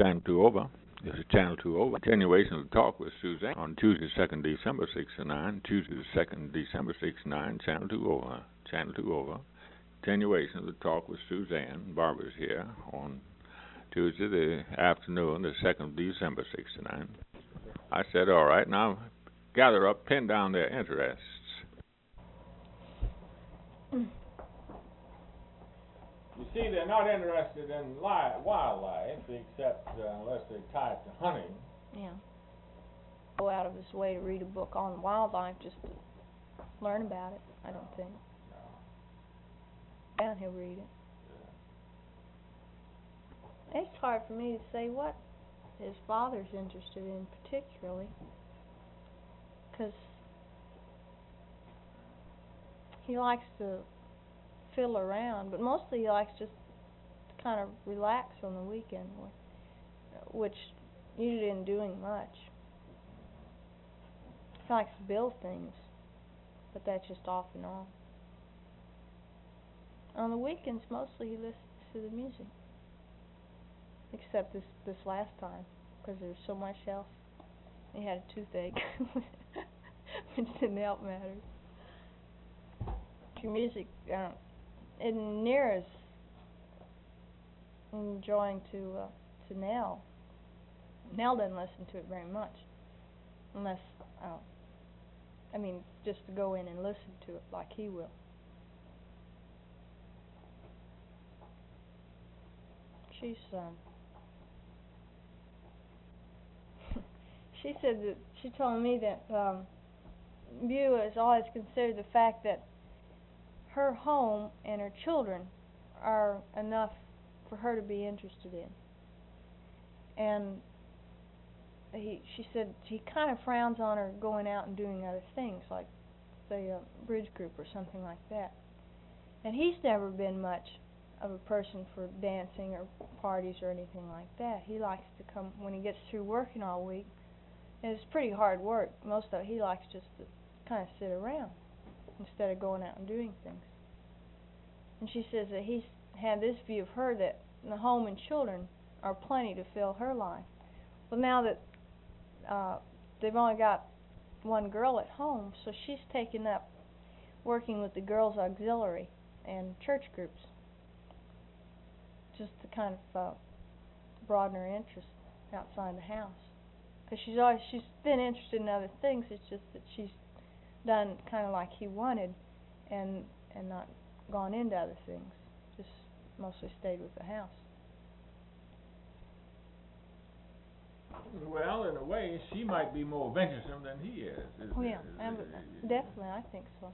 Channel 2 over. This is Channel 2 over. Continuation of the talk with Suzanne on Tuesday, 2nd December 69. Tuesday, 2nd December 69. Channel 2 over. Channel 2 over. Continuation of the talk with Suzanne. Barbara's here on Tuesday, the afternoon, the 2nd of December 69. I said, all right, now gather up, pin down their interests. You see, they're not interested in wildlife, except unless they tie it to hunting. Yeah. Go out of his way to read a book on wildlife just to learn about it, I don't think. No. And he'll read it. Yeah. It's hard for me to say what his father's interested in particularly, because he likes to fiddle around, but mostly he likes just to kind of relax on the weekend, which usually isn't doing much. He likes to build things, but that's just off and on. On the weekends, mostly he listens to the music, except this last time, because there was so much else. He had a toothache, which didn't help matters. The music isn't near as enjoying to Nell. Nell doesn't listen to it very much, unless, just to go in and listen to it like he will. She's she said that she told me that Beau has always considered the fact that her home and her children are enough for her to be interested in. And she said he kind of frowns on her going out and doing other things, like, say, a bridge group or something like that. And he's never been much of a person for dancing or parties or anything like that. He likes to come when he gets through working all week, and it's pretty hard work. Most of it, he likes just to kind of sit around instead of going out and doing things. And she says that he's had this view of her that the home and children are plenty to fill her life. Well, now that they've only got one girl at home, so she's taken up working with the girls' auxiliary and church groups, just to kind of broaden her interest outside the house. Because she's been interested in other things. It's just that she's done kind of like he wanted, and not gone into other things. Just mostly stayed with the house. Well, in a way, she might be more venturesome than he is. Oh yeah, definitely, I think so.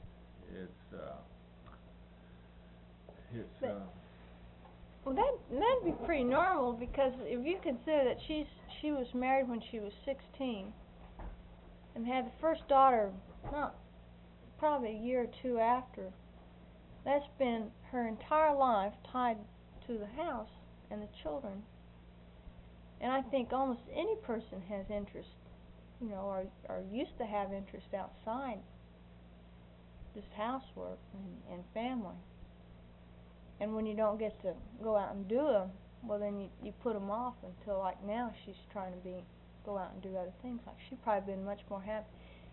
Well, that'd be pretty normal, because if you consider that she was married when she was 16 and had the first daughter probably a year or two after. That's been her entire life tied to the house and the children. And I think almost any person has interest, or used to have interest outside just housework and family. And when you don't get to go out and do them, well, then you put them off until, like now, she's trying to go out and do other things. Like, she'd probably been much more happy.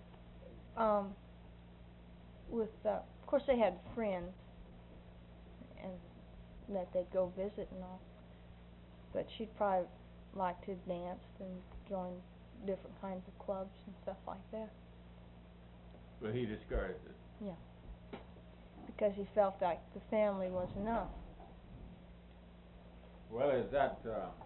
Of course, they had friends, and that they'd go visit and all. But she'd probably like to dance and join different kinds of clubs and stuff like that. But he discouraged it. Yeah. Because he felt like the family was enough. Well, is that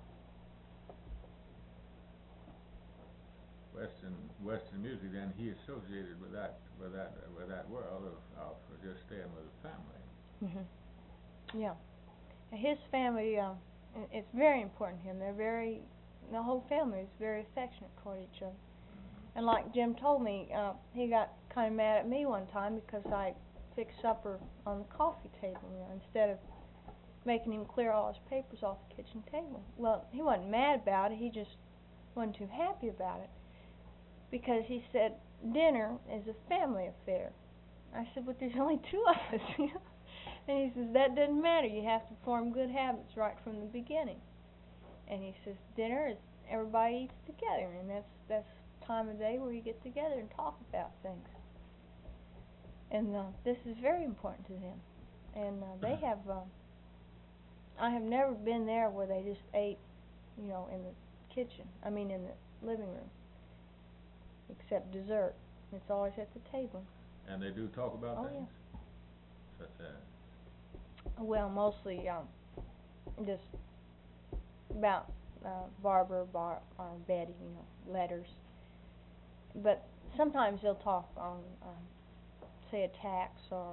Western music? Then he associated with that world of just staying with the family. Yeah. And his family, it's very important to him. The whole family is very affectionate toward each other. And like Jim told me, he got kind of mad at me one time because I fixed supper on the coffee table, instead of making him clear all his papers off the kitchen table. Well, he wasn't mad about it, he just wasn't too happy about it, because he said dinner is a family affair. I said, but there's only two of us. And he says, that doesn't matter, you have to form good habits right from the beginning. And he says dinner is everybody eats together, and that's time of day where you get together and talk about things. And this is very important to them. And they have. I have never been there where they just ate, in the kitchen. I mean, in the living room, except dessert. It's always at the table. And they do talk about things? Yeah. Such as? Well, mostly just about Barbara, or Betty, letters. But sometimes they'll talk on, say, attacks or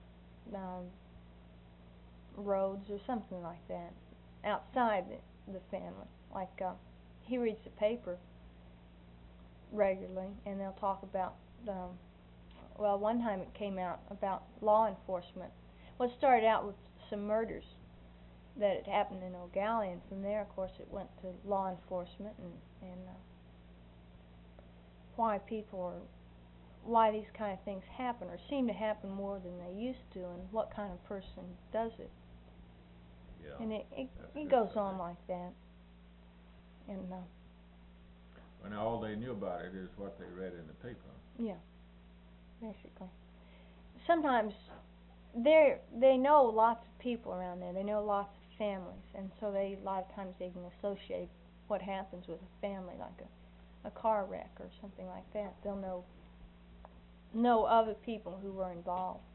roads or something like that, outside the family. Like, he reads the paper regularly, and they'll talk about, well, one time it came out about law enforcement. Well, it started out with some murders that had happened in O'Galley, and from there, of course, it went to law enforcement and why these kind of things happen, or seem to happen more than they used to, and what kind of person does it. Yeah. And it goes on like that. And well, now all they knew about it is what they read in the paper. yeah, basically. Sometimes they know lots of people around there. They know lots of families, and so a lot of times they can associate what happens with a family, like a car wreck or something like that. They'll know other people who were involved.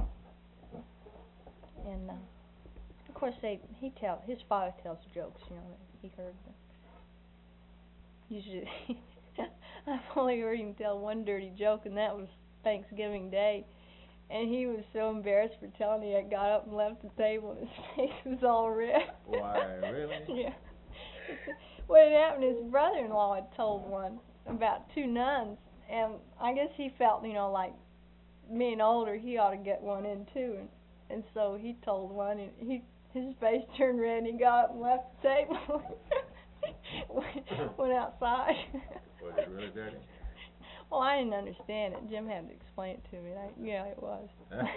And of course his father tells jokes, that he heard them. Usually I've only heard him tell one dirty joke, and that was Thanksgiving Day. And he was so embarrassed for telling it, he got up and left the table, and his face was all red. Why, really? Yeah. What had happened, his brother-in-law had told one about two nuns, and I guess he felt, like being older, he ought to get one in too, and so he told one, and his face turned red, and he got up and left the table. Went outside. Was it really dirty? Well, I didn't understand it. Jim had to explain it to me. Yeah, it was.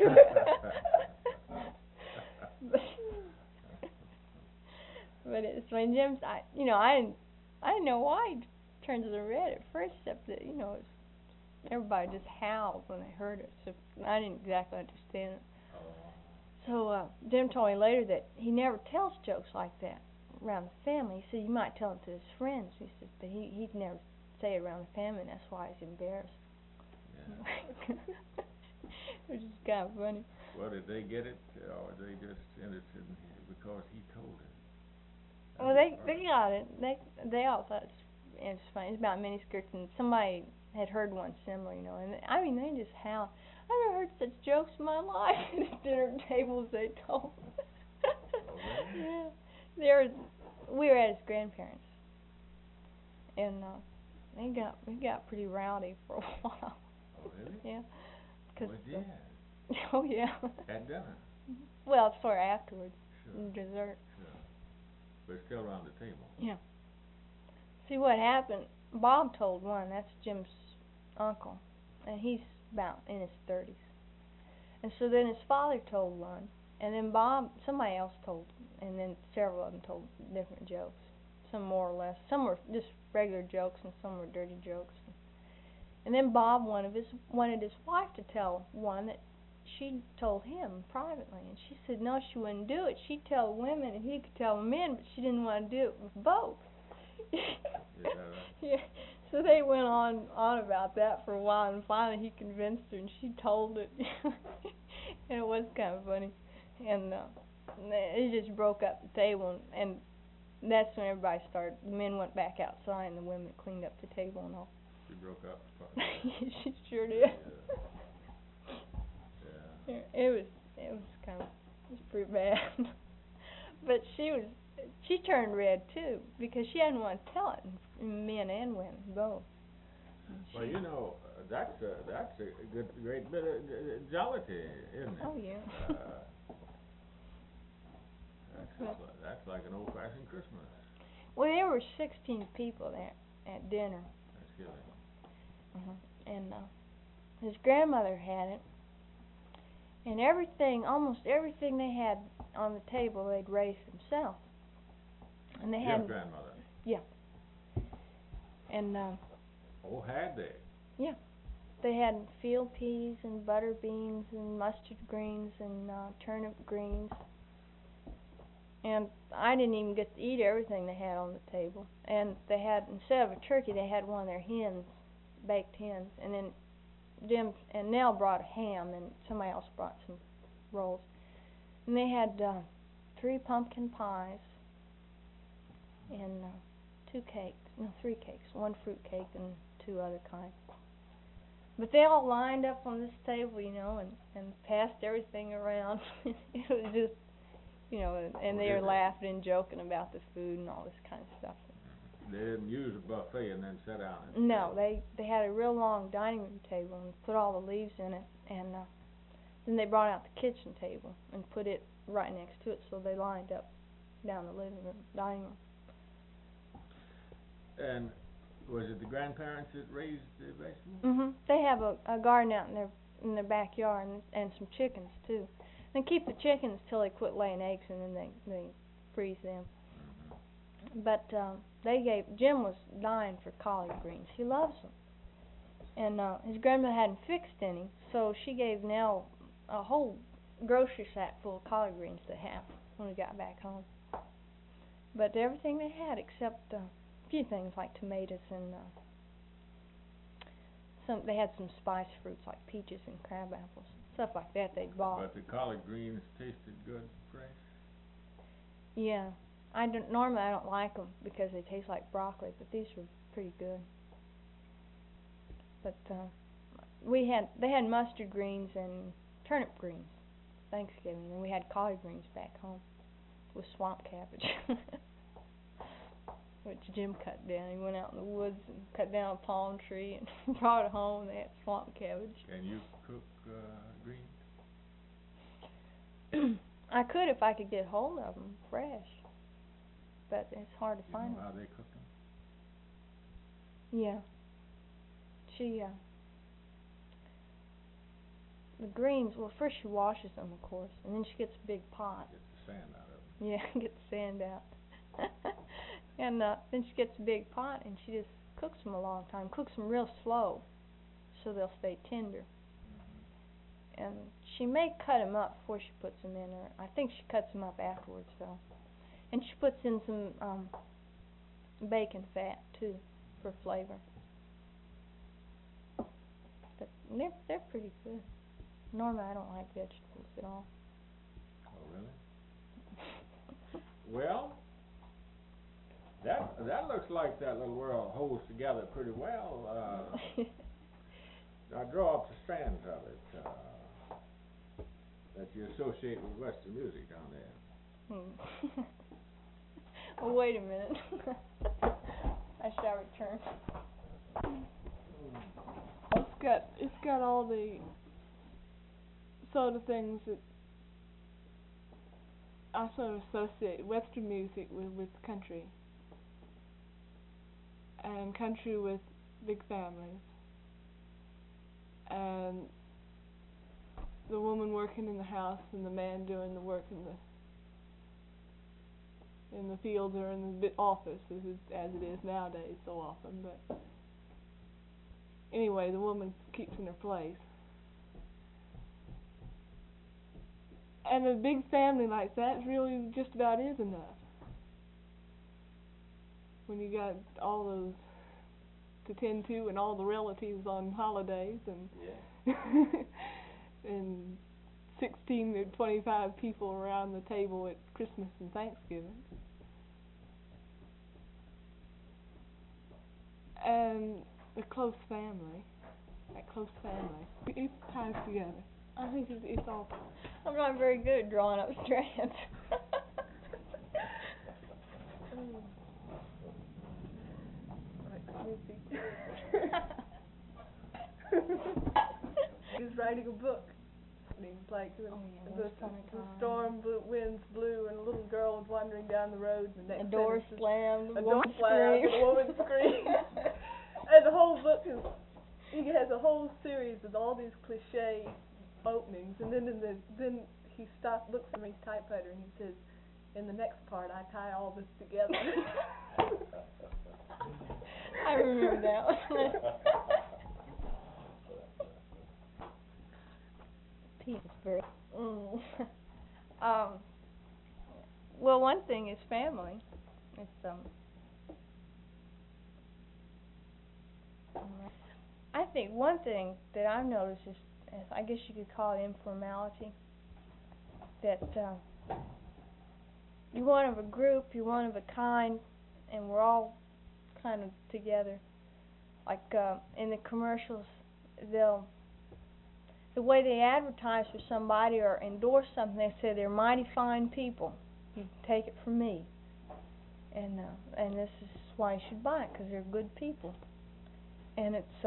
But it's when Jim's, I didn't know why he turns it red at first, except that everybody just howled when they heard it. So I didn't exactly understand it. So Jim told me later that he never tells jokes like that around the family. He said you might tell them to his friends. He said, but he'd never say it around the family, and that's why he's embarrassed. Yeah. Which is kind of funny. Well, did they get it, or were they just interested in it because he told it? Well, they got it. They all thought it was funny. It's about miniskirts, and somebody had heard one similar, and I mean they just howled. I never heard such jokes in my life at the dinner tables they told. Oh, really? Yeah, we were at his grandparents, and we got pretty rowdy for a while. Oh, really? Yeah. Well, yeah. Oh yeah. At dinner. Well, sort of afterwards, Sure. dessert. Sure. But still around the table. Yeah. See what happened? Bob told one. That's Jim's uncle, and he's about in his 30s. And so then his father told one, and then somebody else told, and then several of them told different jokes. Some more or less. Some were just regular jokes, and some were dirty jokes. And then Bob wanted his wife to tell one that she told him privately, and she said no, she wouldn't do it. She'd tell the women, and he could tell the men, but she didn't want to do it with both. Is that right? Yeah. So they went on about that for a while, and finally he convinced her, and she told it. And it was kind of funny. And it just broke up the table, and that's when everybody started. The men went back outside, and the women cleaned up the table and all. She broke up. She sure did. Yeah. It was pretty bad. But she turned red too, because she hadn't want to tell it, men and women both. Well, that's a great bit of jollity, isn't it? Oh yeah. That's like an old-fashioned Christmas. Well, there were 16 people there at dinner. That's good. And his grandmother had it, and almost everything they had on the table they'd raised themselves. And they Jim's had, grandmother. yeah. And, Oh, had they? yeah. They had field peas and butter beans and mustard greens and turnip greens. And I didn't even get to eat everything they had on the table. And they had, instead of a turkey, they had one of their hens, baked hens. And then Jim and Nell brought a ham, and somebody else brought some rolls. And they had 3 pumpkin pies and 3 cakes, 1 fruit cake and 2 other kinds. But they all lined up on this table, and passed everything around. It was just, and they were laughing and joking about the food and all this kind of stuff. They didn't use a buffet and then sit down. No, they had a real long dining room table and put all the leaves in it, and then they brought out the kitchen table and put it right next to it, so they lined up down the dining room. And was it the grandparents that raised the vegetables? Mhm. They have a garden out in their backyard and some chickens too. They keep the chickens till they quit laying eggs, and then they freeze them. But Jim was dying for collard greens. He loves them. And his grandmother hadn't fixed any, so she gave Nell a whole grocery sack full of collard greens to have when we got back home. But everything they had except a few things like tomatoes and they had some spice fruits like peaches and crab apples, stuff like that they'd bought. But the collard greens tasted good fresh? Yeah. Normally I don't like them because they taste like broccoli, but these were pretty good. But they had mustard greens and turnip greens Thanksgiving, and we had collard greens back home with swamp cabbage, which Jim cut down. He went out in the woods and cut down a palm tree and brought it home. They had swamp cabbage. Can you cook greens? I could if I could get hold of them fresh, but it's hard to find them. You know how they cook them? Yeah. The greens, well, first she washes them, of course, and then she gets a big pot. Gets the sand out of them. Yeah, get the sand out. And then she gets a big pot, and she just cooks them a long time. Cooks them real slow, so they'll stay tender. And she may cut them up before she puts them in, or I think she cuts them up afterwards, though. And she puts in some bacon fat, too, for flavor. But they're pretty good. Normally I don't like vegetables at all. Oh, really? Well, that looks like that little world holds together pretty well. I draw up the strands of it that you associate with Western music down there. Well, wait a minute. I shall return. It's got all the sort of things that I sort of associate Western music with country, and country with big families, and the woman working in the house and the man doing the work in the fields or in the office, as it is nowadays so often. But anyway, the woman keeps in her place. And a big family like that really just about is enough. When you got all those to tend to and all the relatives on holidays and and 16 to 25 people around the table at Christmas and Thanksgiving. And a close family, it ties together. I think it's all. I'm not very good at drawing up strands. He's writing a book. And he's like, the storm winds blew, and a little girl was wandering down the road. And the next a door sentence slammed, a door slammed, and a woman screamed. And the whole book he has a whole series of all these cliche openings, and then he looks at me, typewriter, and he says, in the next part, I tie all this together. I remember that one. Petersburg. Well, one thing is family. It's I think one thing that I've noticed is, I guess you could call it informality. That you're one of a group, you're one of a kind, and we're all kind of together. Like in the commercials, the way they advertise for somebody or endorse something, they say they're mighty fine people. You take it from me. And this is why you should buy it, because they're good people. And it's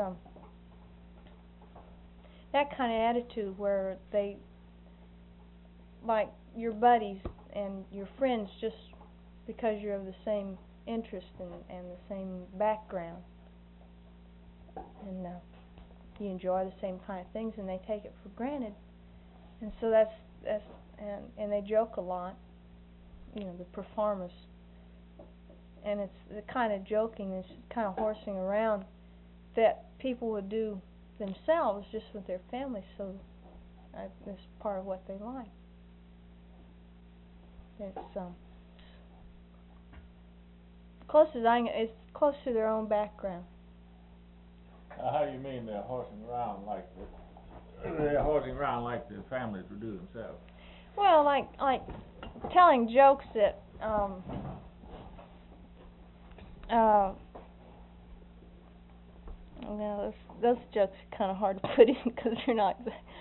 that kind of attitude where they, like your buddies and your friends, just because you're of the same interest and the same background, and you enjoy the same kind of things, and they take it for granted. And so that's and they joke a lot, you know, the performers. And it's the kind of joking, this kind of horsing around that people would do themselves just with their families. So that's part of what they like. It's it's close to their own background. How do you mean they're horsing around like the families would do themselves? Well, like telling jokes that no, those jokes are kind of hard to put in because they're not.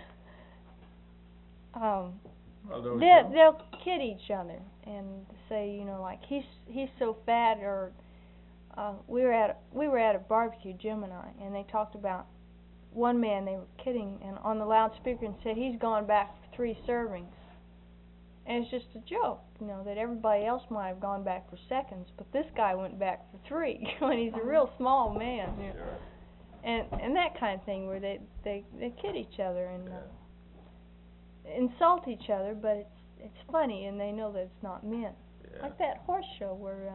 They'll kid each other and say, you know, like he's so fat, or we were at a barbecue, Jim and I, and they talked about one man they were kidding, and on the loudspeaker, and said he's gone back for 3 servings. And it's just a joke, you know, that everybody else might have gone back for seconds, but this guy went back for 3, and he's a real small man. You know? Sure. And that kind of thing where they kid each other and insult each other, but it's funny, and they know that it's not meant. Yeah. Like that horse show where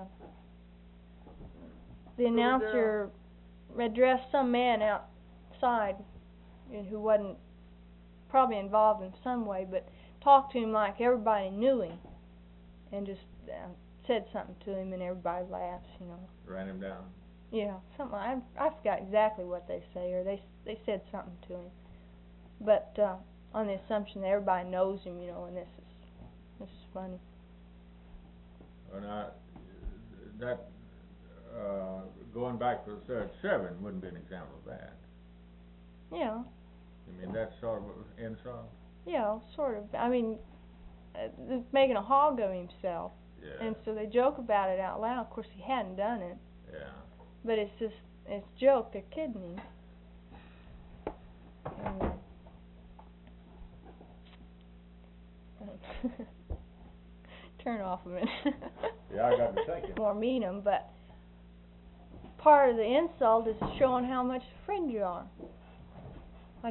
the announcer addressed some man outside who wasn't probably involved in some way, but talked to him like everybody knew him, and just said something to him, and everybody laughs, you know. Ran him down. Yeah, something. I forgot exactly what they say, or they said something to him, but on the assumption that everybody knows him, you know, and this is funny. Well, now, that going back for the 3rd serving wouldn't be an example of that. Yeah. You mean that's sort of an insult? Yeah, sort of. I mean, making a hog of himself. Yeah. And so they joke about it out loud. Of course, he hadn't done it. Yeah. But it's just, it's a joke. They're kidding him. Turn off a minute. Yeah, I got to thinking. More mean them, but part of the insult is showing how much a friend you are. Like,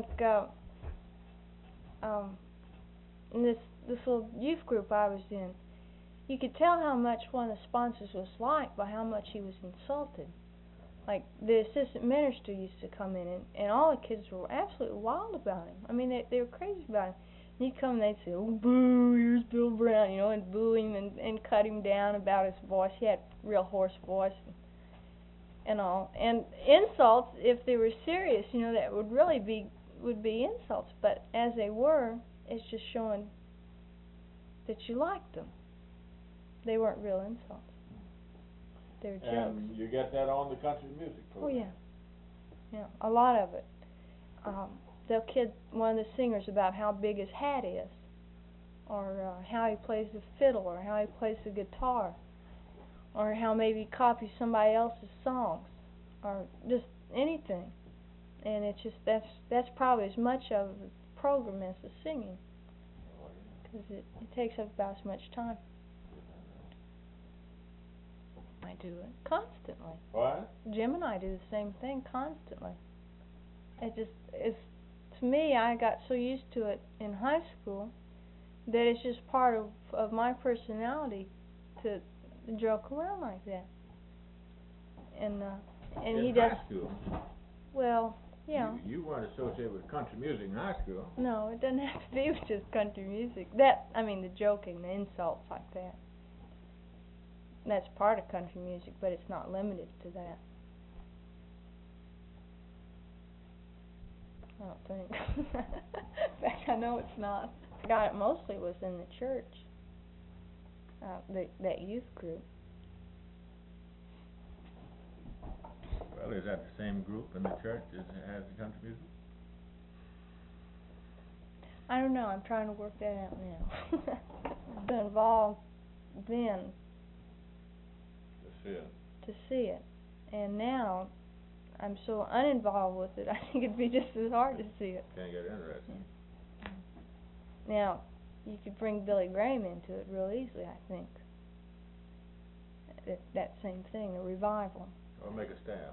in this little youth group I was in, you could tell how much one of the sponsors was liked by how much he was insulted. Like, the assistant minister used to come in, and all the kids were absolutely wild about him. I mean, they were crazy about him. And he'd come and they'd say, "Oh, boo, here's Bill Brown," you know, and boo him and cut him down about his voice. He had a real hoarse voice and all. And insults, if they were serious, you know, that would be insults. But as they were, it's just showing that you liked them. They weren't real insults. They were jokes. And you get that on the country music program? Oh, yeah. Yeah, a lot of it. They'll kid one of the singers about how big his hat is, or how he plays the fiddle, or how he plays the guitar, or how maybe he copies somebody else's songs, or just anything. And it's just, that's probably as much of the program as the singing, because it takes up about as much time. I do it constantly. What? Jim and I do the same thing constantly. It's to me, I got so used to it in high school that it's just part of my personality to joke around like that. And he In does, high school, well, yeah. you weren't associated with country music in high school. No, it doesn't have to be with just country music. That, I mean, the joking, the insults like that. That's part of country music, but it's not limited to that. I don't think. In fact, I know it's not. I got it mostly was in the church. That youth group. Well, is that the same group in the church as has the country music? I don't know. I'm trying to work that out now. I've been involved then to see it, and now I'm so uninvolved with it. I think it'd be just as hard to see it. Can't get interested. Yeah. Now, you could bring Billy Graham into it real easily, I think. That same thing, a revival. Or make a stab.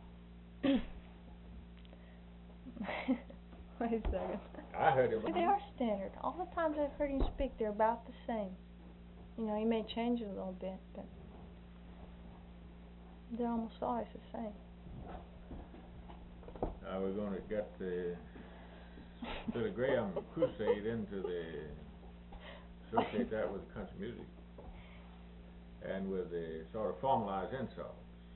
Wait a second. I heard him. They are standard. All the times I've heard him speak, they're about the same. You know, he may change it a little bit, but they're almost always the same. We're going to get the Billy Graham crusade into the associate that with country music and with the sort of formalized insults.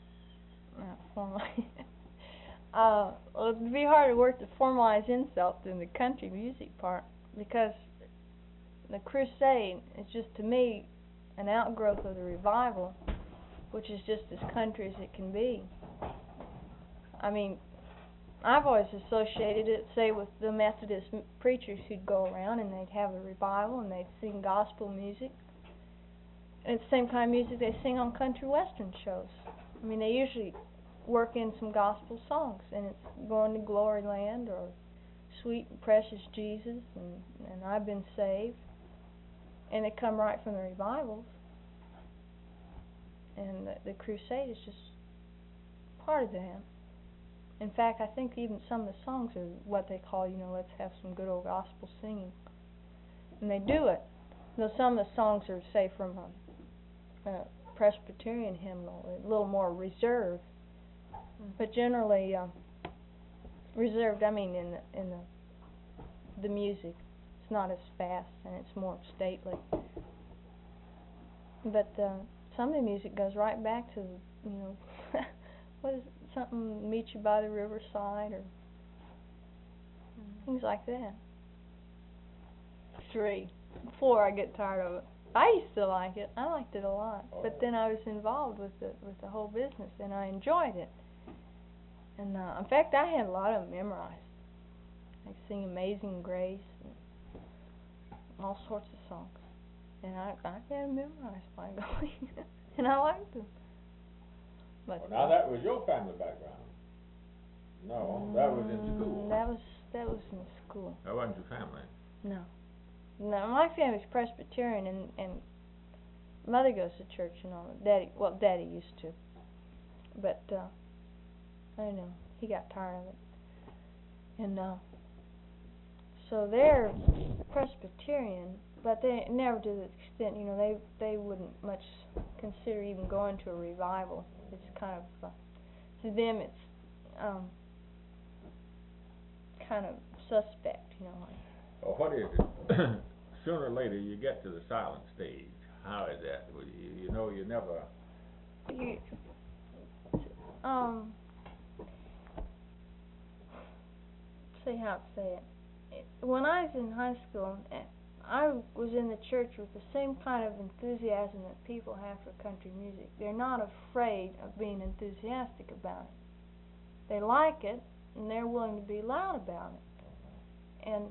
Well, it'd be hard to work the formalized insult in the country music part, because the crusade is just, to me, an outgrowth of the revival, which is just as country as it can be. I mean, I've always associated it, say, with the Methodist preachers who'd go around and they'd have a revival and they'd sing gospel music. And it's the same kind of music they sing on country western shows. I mean, they usually work in some gospel songs, and it's Going to Glory Land or Sweet and Precious Jesus and I've Been Saved. And they come right from the revivals. And the crusade is just part of that. In fact, I think even some of the songs are what they call, you know, let's have some good old gospel singing. And they do it. Though some of the songs are, say, from a Presbyterian hymnal, a little more reserved. But generally, reserved, I mean, in the music. It's not as fast, and it's more stately. But some of the music goes right back to, you know, what is it? Something, Meet You by the Riverside, or things like that. 3, 4, I get tired of it. I used to like it. I liked it a lot. But then I was involved with the whole business, and I enjoyed it. And in fact, I had a lot of them memorized. I sing Amazing Grace and all sorts of songs, and I had them memorized by golly, and I liked them. But well, now that was your family background. No, that was in school. That was in school. That wasn't your family. No, my family's Presbyterian, and mother goes to church and all. Daddy used to, but I don't know. He got tired of it, and so they're Presbyterian, but they never to the extent. You know, they wouldn't much consider even going to a revival. It's kind of to them it's kind of suspect, you know. Like. Well, what is it? Sooner or later, you get to the silent stage. How is that? Well, you know, you never. See how to say it. When I was in high school, I was in the church with the same kind of enthusiasm that people have for country music. They're not afraid of being enthusiastic about it. They like it, and they're willing to be loud about it. And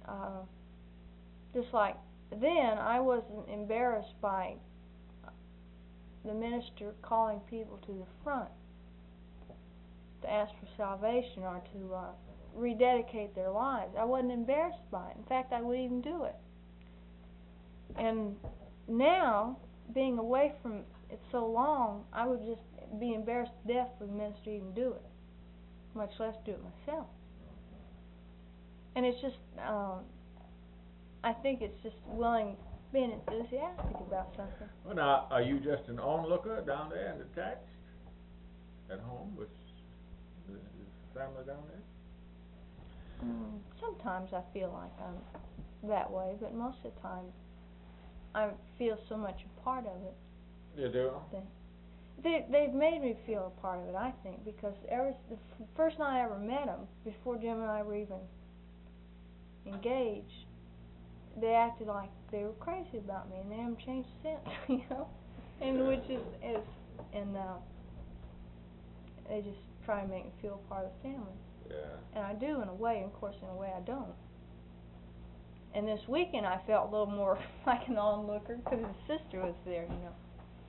just like then, I wasn't embarrassed by the minister calling people to the front to ask for salvation or to rededicate their lives. I wasn't embarrassed by it. In fact, I would even do it. And now, being away from it so long, I would just be embarrassed to death for the minister to even do it, much less do it myself. And it's just, I think it's just being enthusiastic about something. Well, now, are you just an onlooker down there and attached at home with the family down there? Sometimes I feel like I'm that way, but most of the time I feel so much a part of it. You do? They've made me feel a part of it, I think, because the first night I ever met them, before Jim and I were even engaged, they acted like they were crazy about me, and they haven't changed since, you know, and which is they just try to make me feel a part of the family. Yeah. And I do in a way, and of course in a way I don't. And this weekend I felt a little more like an onlooker because his sister was there, you know,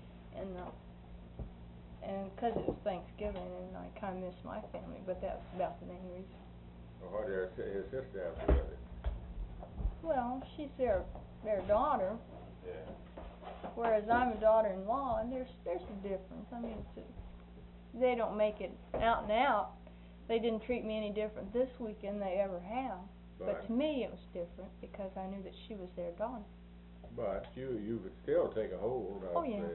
and because it was Thanksgiving and I kind of missed my family, but that's about the main reason. Well, what did his sister have to do with it? Well, she's their daughter, Yeah. whereas I'm a daughter-in-law, and there's a difference. I mean, they don't make it out and out. They didn't treat me any different this weekend than they ever have. But to me, it was different because I knew that she was their daughter. But you could still take a hold of. Oh, yeah.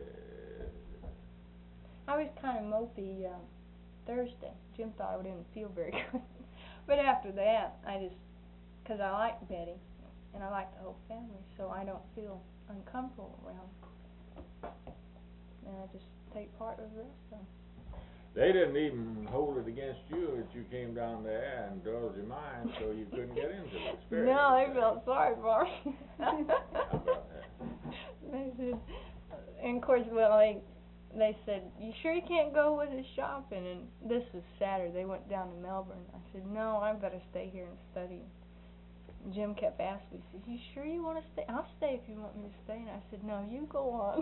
I was kind of mopey Thursday. Jim thought I didn't feel very good. But after that, because I like Betty and I like the whole family, so I don't feel uncomfortable around them. And I just take part with the rest of them. They didn't even hold it against you that you came down there and indulged your mind so you couldn't get into the spirit. No, they felt sorry for me. How about that? They said, and of course, well, they said, "You sure you can't go with us shopping?" And this was Saturday. They went down to Melbourne. I said, "No, I better stay here and study." And Jim kept asking me, he said, "You sure you want to stay?" "I'll stay if you want me to stay." And I said, "No, you go on."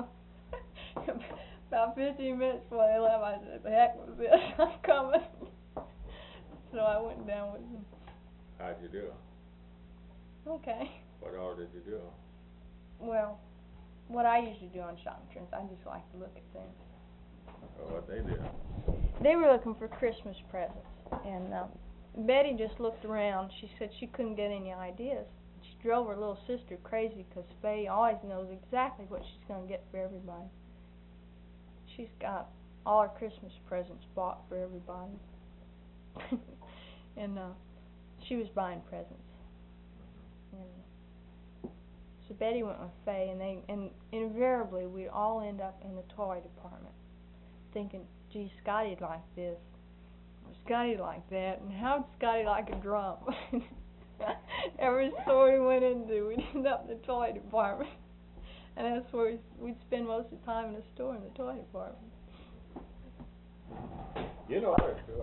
About 15 minutes before they left, I said, "The heck with this, I'm coming." So I went down with them. How'd you do? Okay. What all did you do? Well, what I usually do on shopping trips, I just like to look at things. Or what they did? They were looking for Christmas presents, and Betty just looked around. She said she couldn't get any ideas. She drove her little sister crazy because Faye always knows exactly what she's going to get for everybody. She's got all her Christmas presents bought for everybody. And she was buying presents. And so Betty went with Faye, and invariably we'd all end up in the toy department thinking, "Gee, Scotty'd like this, or Scotty'd like that, and how'd Scotty like a drum?" Every store we went into, we'd end up in the toy department. And that's where we'd spend most of the time in the store, in the toy department. You know,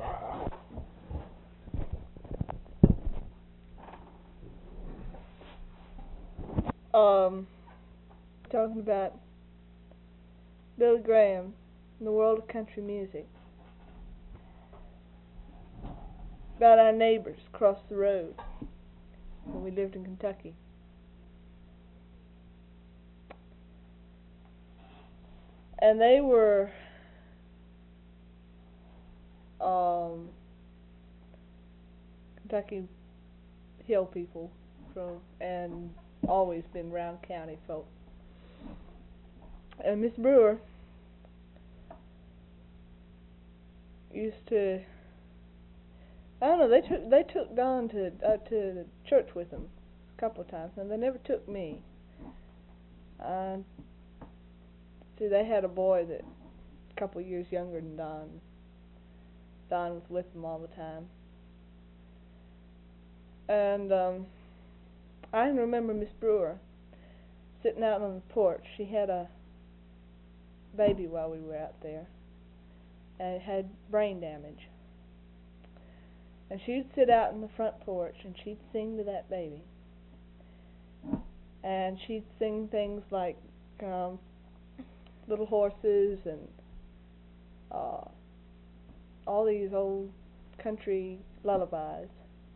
Talking about Billy Graham and the world of country music. About our neighbors across the road when we lived in Kentucky. And they were Kentucky Hill people and always been Round County folk. And Miss Brewer used to, I don't know, they took Don to the church with them a couple of times, and they never took me. See, they had a boy that a couple of years younger than Don. Don was with them all the time. And I remember Miss Brewer sitting out on the porch. She had a baby while we were out there, and it had brain damage. And she'd sit out in the front porch and she'd sing to that baby. And she'd sing things like Little Horses and all these old country lullabies.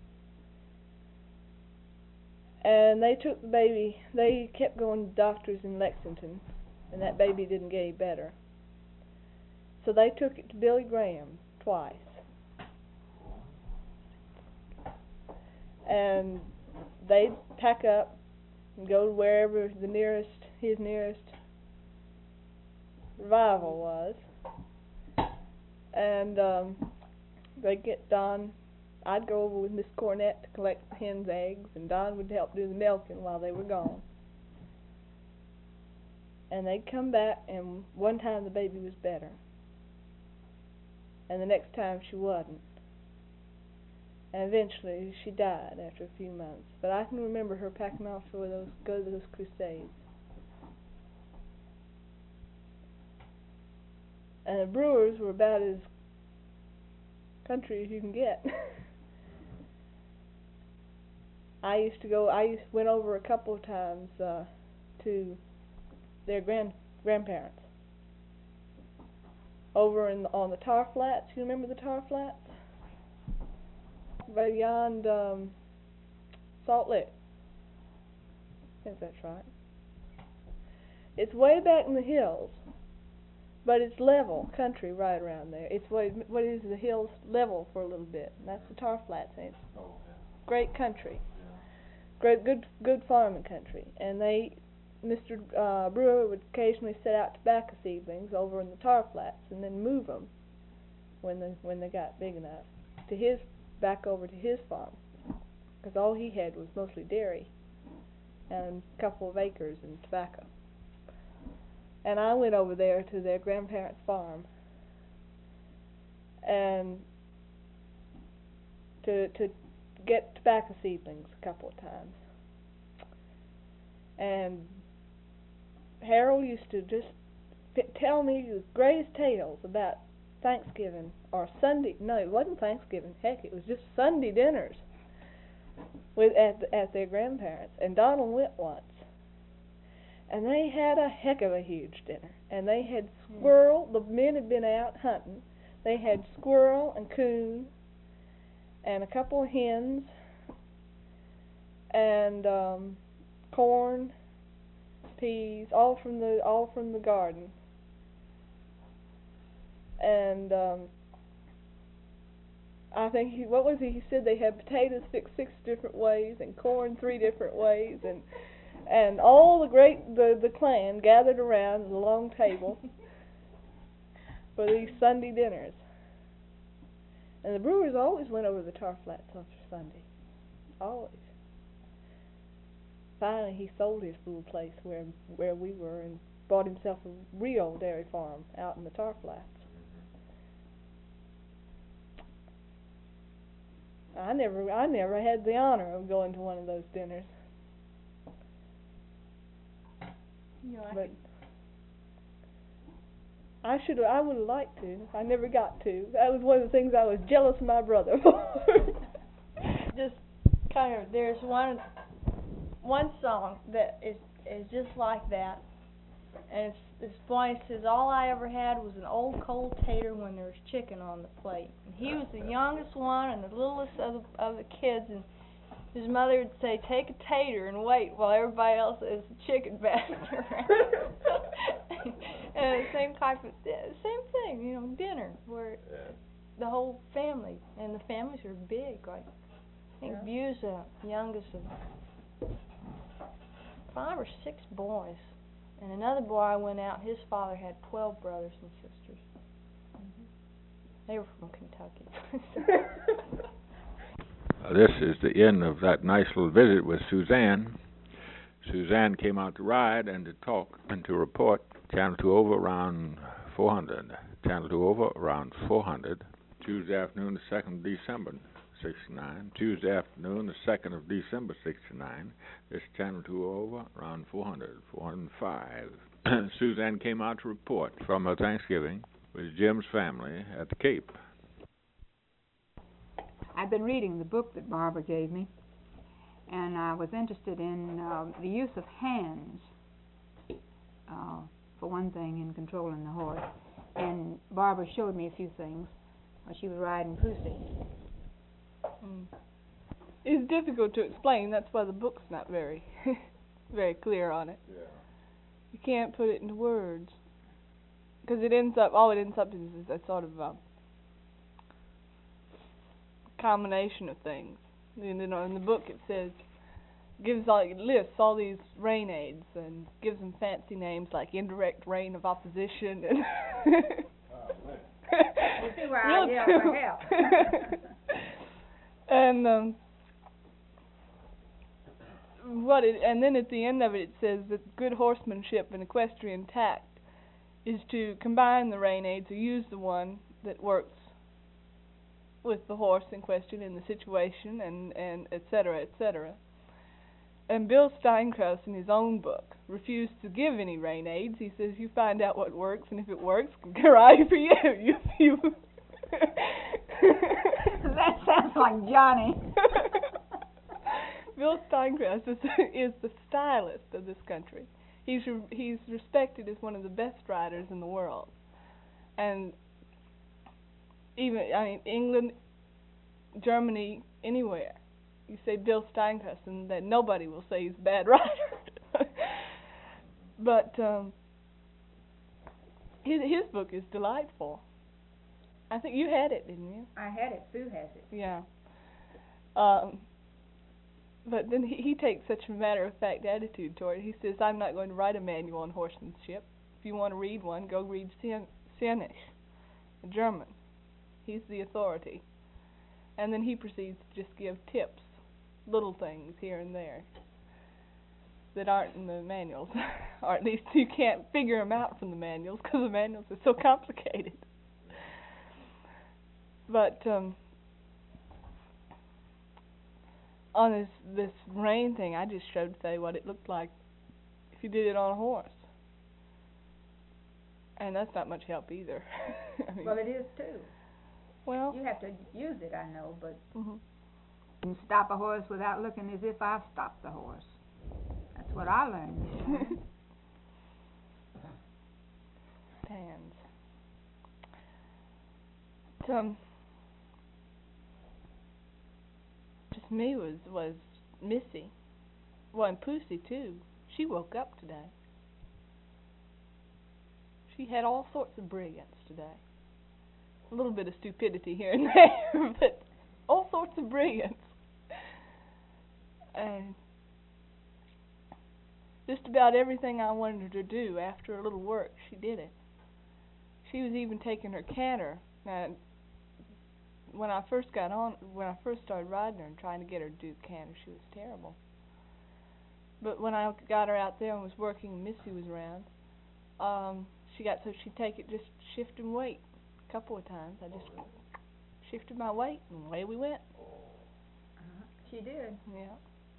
And they took the baby, they kept going to doctors in Lexington, and that baby didn't get any better. So they took it to Billy Graham twice. And they'd pack up and go to wherever his nearest revival was, and they'd get Don. I'd go over with Miss Cornett to collect the hens' eggs, and Don would help do the milking while they were gone. And they'd come back, and one time the baby was better, and the next time she wasn't. And eventually she died after a few months. But I can remember her packing off to go to those crusades. And the Brewers were about as country as you can get. I went over a couple of times to their grandparents. Over on the Tar Flats. You remember the Tar Flats? Beyond Salt Lick. I think that's right. It's way back in the hills, but it's level country right around there. It's what is the hills level for a little bit, and that's the Tar Flats. And it's great country, great good farming country. And Mr. Brewer would occasionally set out tobacco seedlings over in the Tar Flats, and then move them when they got big enough back over to his farm, because all he had was mostly dairy and a couple of acres and tobacco. And I went over there to their grandparents' farm and to get tobacco seedlings a couple of times. And Harold used to just tell me the greatest tales about Thanksgiving or Sunday. No, it wasn't Thanksgiving. Heck, it was just Sunday dinners at their grandparents. And Donald went once, and they had a heck of a huge dinner. And they had squirrel. The men had been out hunting. They had squirrel and coon, and a couple of hens, and corn, peas, all from the garden. And I think he said they had potatoes fixed 6 different ways, and corn 3 different ways, and all the clan gathered around the long table for these Sunday dinners. And the Brewers always went over to the Tar Flats on Sunday, always. Finally, he sold his little place where we were and bought himself a real dairy farm out in the Tar Flats. I never had the honor of going to one of those dinners. But I would have liked to. I never got to. That was one of the things I was jealous of my brother for. Just kind of, there's one song that is just like that, and it's funny. It says, "All I ever had was an old cold tater when there was chicken on the plate." And he was the youngest one and the littlest of the kids, and his mother would say, "Take a tater and wait while everybody else is chicken basket around." And the same thing, dinner where the whole family, and the families are big. Like I think Bu's the youngest of 5 or 6 boys. And another boy went out, his father had 12 brothers and sisters. They were from Kentucky. This is the end of that nice little visit with Suzanne. Suzanne came out to ride and to talk and to report. Channel 2 over around 400. Channel 2 over around 400. Tuesday afternoon, the 2nd of December, 69. Tuesday afternoon, the 2nd of December, 69. This Channel 2 over around 400, 405. Suzanne came out to report from her Thanksgiving with Jim's family at the Cape. I've been reading the book that Barbara gave me, and I was interested in the use of hands, for one thing, in controlling the horse. And Barbara showed me a few things while she was riding Pussy. It's difficult to explain. That's why the book's not very clear on it. Yeah. You can't put it into words, because all it ends up is a sort of combination of things. In the book it says lists all these rain aids and gives them fancy names like indirect rain of opposition and You see where I Real yell true. for help. And and then at the end of it says that good horsemanship and equestrian tact is to combine the rain aids or use the one that works with the horse in question in the situation and et cetera, et cetera. And Bill Steinkraus in his own book refused to give any rain aids. He says you find out what works, and if it works, hooray for you. you That sounds like Johnny. Bill Steinkraus is the stylist of this country. He's respected as one of the best writers in the world, and even England, Germany, anywhere. You say Bill Steinkraus, and that nobody will say he's a bad writer. But his book is delightful. I think you had it, didn't you? I had it. Sue has it. Yeah. But then he takes such a matter-of-fact attitude toward it. He says, I'm not going to write a manual on horsemanship. If you want to read one, go read Sienisch, a German. He's the authority. And then he proceeds to just give tips, little things here and there that aren't in the manuals. Or at least you can't figure them out from the manuals because the manuals are so complicated. But on this rain thing, I just showed Faye what it looked like if you did it on a horse. And that's not much help either. I mean, Well, it is too. well, You have to use it, I know, but mhm. you can stop a horse without looking as if I've stopped the horse. That's what I learned. Pans. But, just me was Missy. Well, and Pussy too. She woke up today. She had all sorts of brilliance today. A little bit of stupidity here and there, but all sorts of brilliance. And just about everything I wanted her to do after a little work, she did it. She was even taking her canter. Now, when I first started riding her and trying to get her to do the canter, she was terrible. But when I got her out there and was working and Missy was around, she got so she'd take it just shifting weight a couple of times. I just shifted my weight and away we went. She did. Yeah.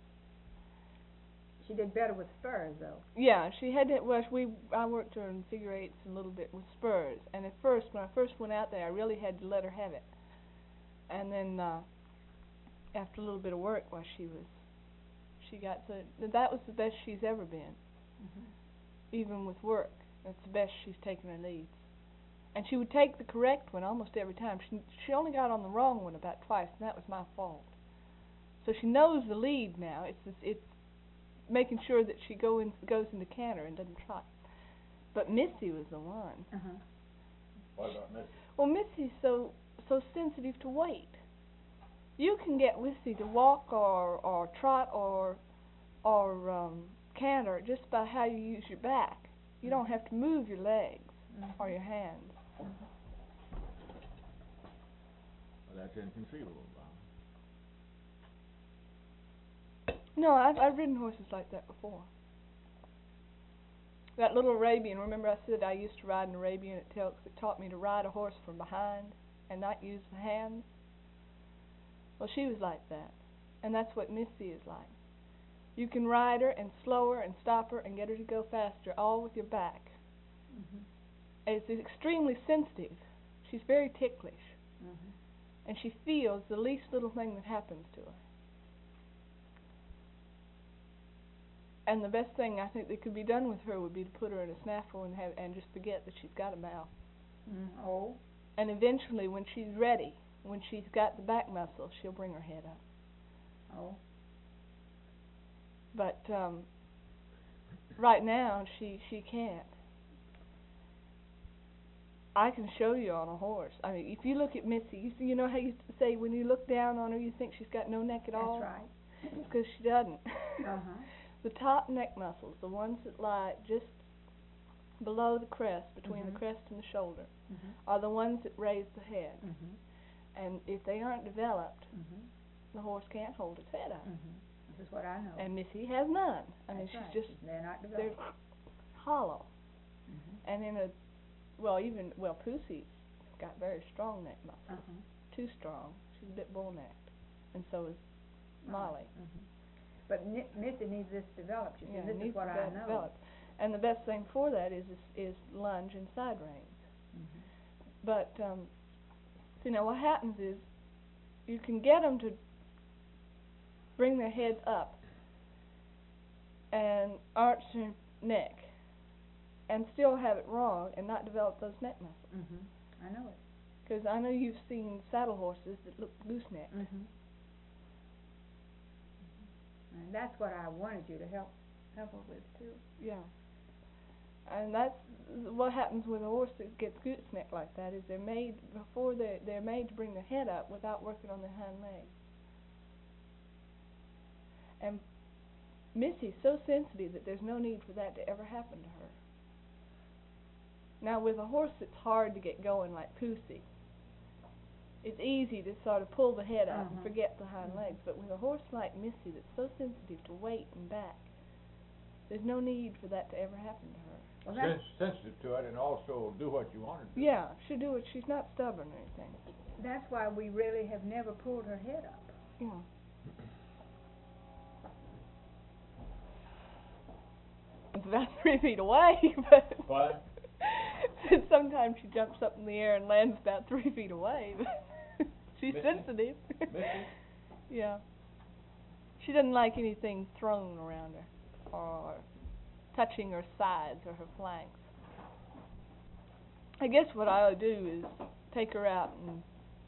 She did better with spurs, though. Yeah, she had to, I worked her in figure eights a little bit with spurs. And at first, when I first went out there, I really had to let her have it. And then, after a little bit of work, she got to, that was the best she's ever been. Mm-hmm. Even with work, that's the best she's taken her leads. And she would take the correct one almost every time. She only got on the wrong one about twice, and that was my fault. So she knows the lead now. It's making sure that she goes into canter and doesn't trot. But Missy was the one. Uh-huh. What about Missy? Well, Missy's so sensitive to weight. You can get Missy to walk or trot or canter just by how you use your back. You don't have to move your legs or your hands. Well, that's inconceivable, Bob. No, I've ridden horses like that before. That little Arabian, remember I said I used to ride an Arabian at Telks. It taught me to ride a horse from behind and not use the hands. Well, she was like that. And that's what Missy is like. You can ride her and slow her and stop her and get her to go faster, all with your back. Mm-hmm. It's extremely sensitive. She's very ticklish. Mm-hmm. And she feels the least little thing that happens to her. And the best thing I think that could be done with her would be to put her in a snaffle and just forget that she's got a mouth. Oh. And eventually, when she's ready, when she's got the back muscle, she'll bring her head up. Oh. But right now, she can't. I can show you on a horse. I mean, if you look at Missy, you know how you say when you look down on her, you think she's got no neck at all? That's right. Because she doesn't. The top neck muscles, the ones that lie just below the crest, between the crest and the shoulder, are the ones that raise the head. And if they aren't developed, the horse can't hold its head up. This is what I know. And Missy has none. I mean, That's she's right. just, They're not they're developed. hollow. And Pussy's got very strong neck muscles. Too strong. She's a bit bull-necked. And so is Molly. But Missy needs this developed. You see, this needs is what to I be know. developed. And the best thing for that is lunge and side reins. But what happens is you can get them to bring their heads up and arch their neck and still have it wrong and not develop those neck muscles. I know it. Because I know you've seen saddle horses that look goosenecked. And that's what I wanted you to help her with too. Yeah. And that's what happens with a horse that gets goosenecked like that, is they're made to bring their head up without working on their hind legs. And Missy's so sensitive that there's no need for that to ever happen to her. Now with a horse that's hard to get going like Pussy, it's easy to sort of pull the head up and forget the hind legs. But with a horse like Missy that's so sensitive to weight and back, there's no need for that to ever happen to her. Well, sensitive to it, and also do what you want to do. Yeah, she'll do it. She's not stubborn or anything. That's why we really have never pulled her head up. Yeah. It's about 3 feet away, but What? sometimes she jumps up in the air and lands about 3 feet away. She's Missy? sensitive. Missy? Yeah. She doesn't like anything thrown around her or touching her sides or her flanks. I guess what I ought to do is take her out and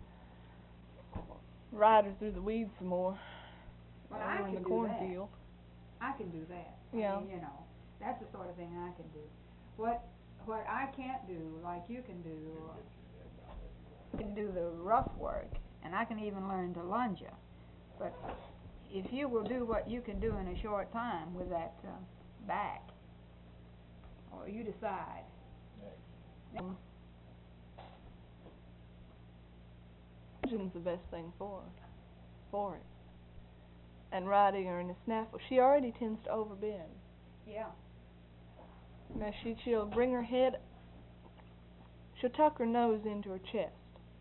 ride her through the weeds some more. Well, I over in can the do cornfield. I can do that. Yeah. I mean, that's the sort of thing I can do. What I can't do, like you can do, I can do the rough work, and I can even learn to lunge her. But if you will do what you can do in a short time with that back, or you decide. Lunging's the best thing for it. And riding her in a snaffle, she already tends to overbend. Yeah. Now she'll bring her head, she'll tuck her nose into her chest.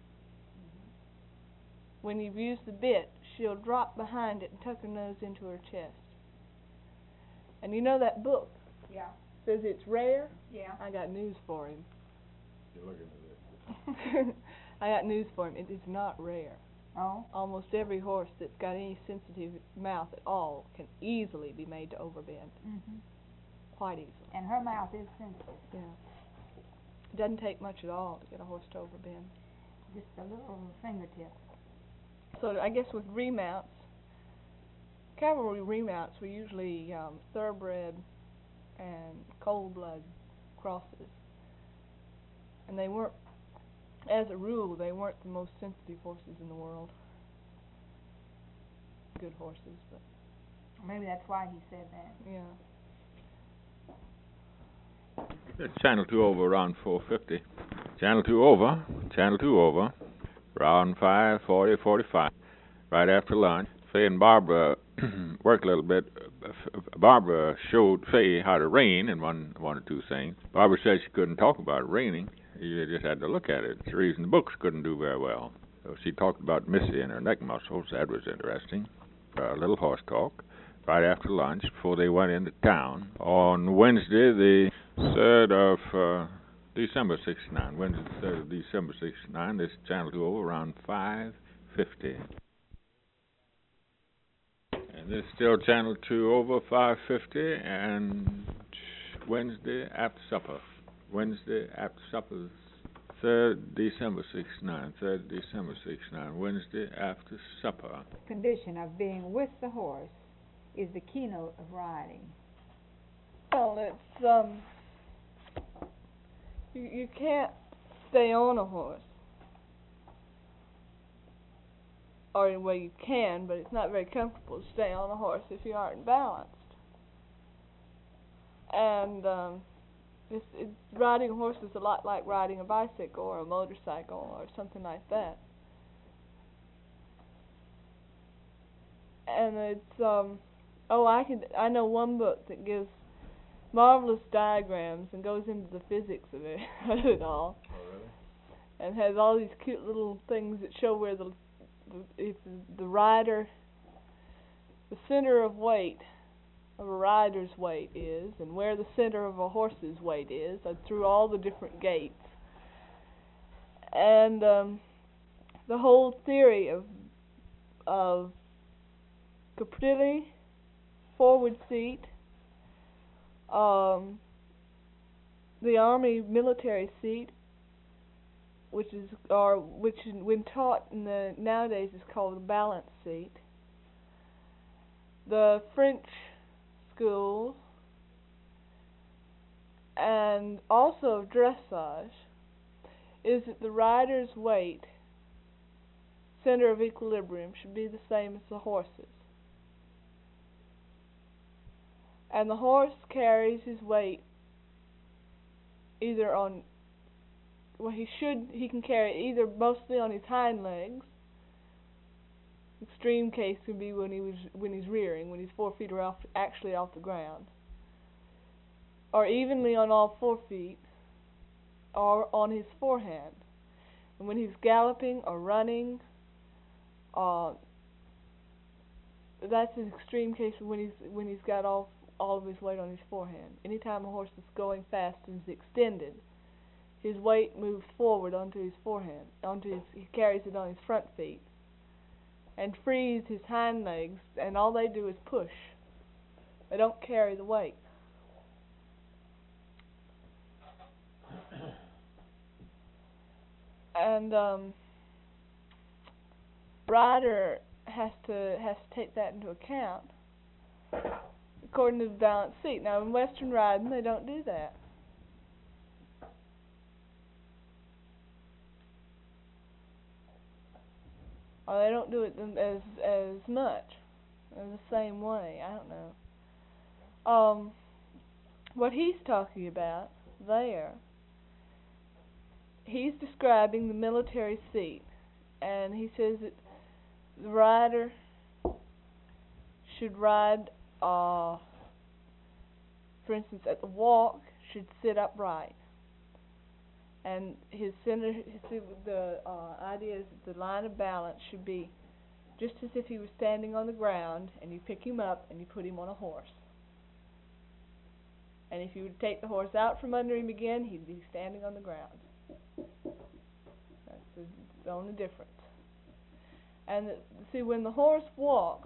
When you've used the bit, she'll drop behind it and tuck her nose into her chest. And you know that book? Yeah. Says it's rare? Yeah. I got news for him. You're looking at this. I got news for him. It is not rare. Oh. Almost every horse that's got any sensitive mouth at all can easily be made to overbend. Quite easily. And her mouth is sensitive. Yeah. It doesn't take much at all to get a horse to overbend. Just a little fingertip. So I guess with remounts, cavalry remounts were usually thoroughbred and cold blood crosses. And they weren't, as a rule, they weren't the most sensitive horses in the world. Good horses, but Maybe that's why he said that. yeah. Channel 2 over, round 450. Channel 2 over, channel 2 over, round 540, 45. Right after lunch, Faye and Barbara worked a little bit. Barbara showed Faye how to rein in one or two things. Barbara said she couldn't talk about reining. You just had to look at it. It's the reason the books couldn't do very well. So she talked about Missy and her neck muscles. That was interesting. A little horse talk. Right after lunch, before they went into town, on Wednesday, the 3rd of December 69. Wednesday, the 3rd of December 69. This channel 2 over around 5:50. And this is still channel 2 over 5:50, and Wednesday after supper. Wednesday after supper, 3rd December 69. 3rd December 69. Wednesday after supper. Condition of being with the horse is the keynote of riding. Well, it's you can't stay on a horse or well, you can, but it's not very comfortable to stay on a horse if you aren't balanced. And riding a horse is a lot like riding a bicycle or a motorcycle or something like that. And it's I know one book that gives marvelous diagrams and goes into the physics of it, of it all. Oh, really? And has all these cute little things that show where the rider, the center of weight of a rider's weight is, and where the center of a horse's weight is, through all the different gaits. And the whole theory of Caprilli, forward seat, the Army military seat, which when taught nowadays is called the balance seat. The French school, and also dressage, is that the rider's weight, center of equilibrium, should be the same as the horse's. And the horse carries his weight either on, he can carry it either mostly on his hind legs. Extreme case would be when he's rearing, when his 4 feet are actually off the ground, or evenly on all 4 feet, or on his forehand. And when he's galloping or running, that's an extreme case when he's got all of his weight on his forehand. Anytime a horse is going fast and is extended, his weight moves forward onto his forehand, he carries it on his front feet, and frees his hind legs, and all they do is push. They don't carry the weight. And rider has to take that into account according to the balance seat. Now in Western riding they don't do that. Or they don't do it as much, in the same way. I don't know. What he's talking about there, he's describing the military seat, and he says that the rider should ride, for instance, at the walk, should sit upright. And the idea is that the line of balance should be just as if he was standing on the ground, and you pick him up and you put him on a horse. And if you would take the horse out from under him again, he'd be standing on the ground. That's the only difference. And see, when the horse walks,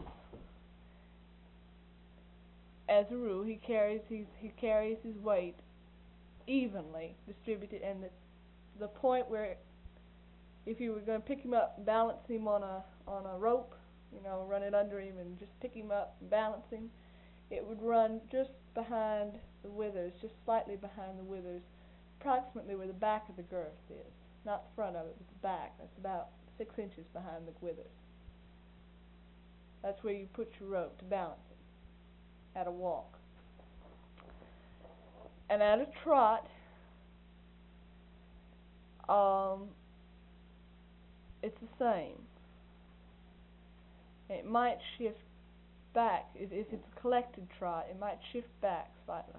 as a rule, he carries his weight evenly distributed, and the point where if you were going to pick him up and balance him on a rope, run it under him and just pick him up and balance him, it would run just behind the withers, just slightly behind the withers, approximately where the back of the girth is. Not the front of it, but the back. That's about 6 inches behind the withers. That's where you put your rope to balance it at a walk. And at a trot, it's the same. It might shift back. If it's a collected trot, it might shift back slightly.